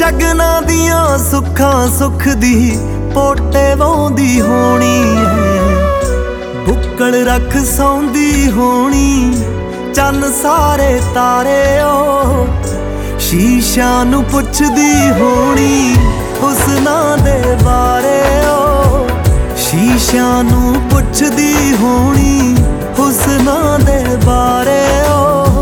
ਸ਼ਗਨਾਂ ਦੀਆਂ ਸੁੱਖਾਂ ਸੁੱਖ ਦੀ ਪੋਟੇ ਵਾਉਂਦੀ ਹੋਣੀ ਐ। ਬੁੱਕਲ ਰੱਖ ਸੌਂਦੀ ਹੋਣੀ ਚੰਨ ਸਾਰੇ ਤਾਰੇ ਓ। ਸ਼ੀਸ਼ਿਆਂ ਨੂੰ ਪੁੱਛਦੀ ਹੋਣੀ ਹੁਸਨਾਂ ਦੇ ਬਾਰੇ ਓ। ਸ਼ੀਸ਼ਿਆਂ ਨੂੰ ਪੁੱਛਦੀ ਹੋਣੀ ਹੁਸਨਾਂ ਦੇ ਬਾਰੇ ਓ।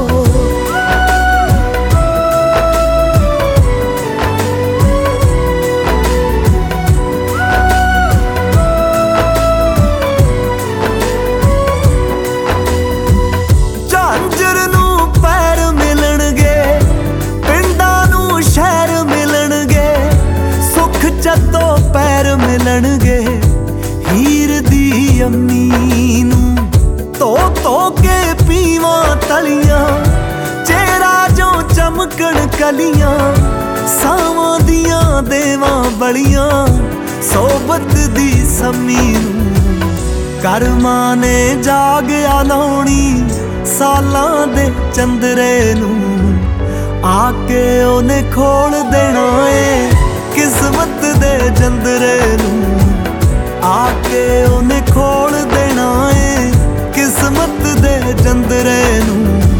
ਝਾਂਜਰ ਨੂੰ ਪੈਰ ਮਿਲਣਗੇ, ਪਿੰਡਾਂ ਨੂੰ ਸ਼ਹਿਰ ਮਿਲਣਗੇ, ਸੁੱਖ ਜਦੋਂ ਪੈਰ ਮਿਲਣਗੇ। ਹੀਰ ਦੀ ਅੰਮੀ ਨੂੰ ਧੋ ਧੋ ਕੇ ਪੀਵਾਂ ਤਲੀਆਂ, ਚਿਹਰਾ ਜੋ ਚਮਕਣ ਕਲੀਆਂ। ਸਾਵਾਂ ਦੀਆਂ ਦੇਵਾਂ ਬਲੀਆਂ ਸੋਬਤ ਦੀ ਸੰਮੀ ਨੂੰ। ਕਰਮਾਂ ਨੇ ਜਾਗਿਆ ਲਾਉਣੀ ਸਾਲਾਂ ਦੇ ਚੰਦਰੇ ਨੂੰ। ਆ ਕੇ ਉਹਨੇ ਖੋਲ ਦੇਣਾ ਏ ਕਿਸਮਤ ਦੇ ਜੰਦਰੇ ਨੂੰ। ਆ ਕੇ ਉਹਨੇ ਖੋਲ ਦੇਣਾ ਏ ਕਿਸਮਤ ਦੇ ਜੰਦਰੇ ਨੂੰ।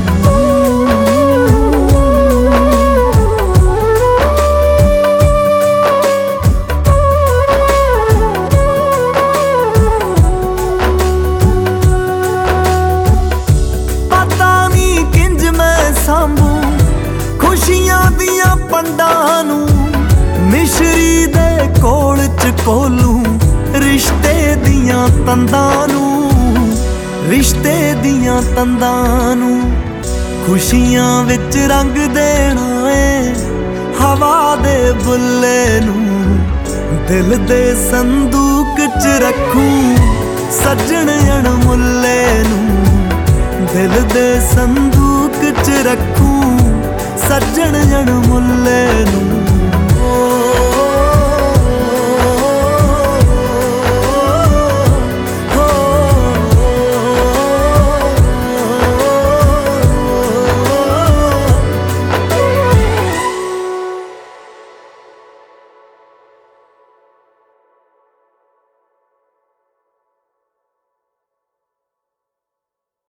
ਪਤਾ ਨਹੀਂ ਕਿੰਜ ਮੈਂ ਸਾਂਭੂ ਖੁਸ਼ੀਆਂ ਦੀਆਂ ਪੰਡਾਂ ਨੂੰ। ਮਿਸ਼ਰੀ ਦੇ ਕੋਲ ਚ ਕੋਲੂ ਰਿਸ਼ਤੇ ਦੀਆਂ ਤੰਦਾਂ ਨੂੰ। ਰਿਸ਼ਤੇ ਦੀਆਂ ਤੰਦਾਂ ਨੂੰ ਖੁਸ਼ੀਆਂ ਵਿੱਚ ਰੰਗ ਦੇਣਾ ਏ ਹਵਾ ਦੇ ਬੁੱਲੇ ਨੂੰ। ਦਿਲ ਦੇ ਸੰਦੂਕ ਚ ਰੱਖੂ ਸੱਜਣ ਅਣਮੁੱਲੇ ਨੂੰ। ਦਿਲ ਦੇ ਸੰਦੂਕ ਚ ਰੱਖੂ ਸੱਜਣ ਅਣਮੁੱਲੇ ਨੂੰ।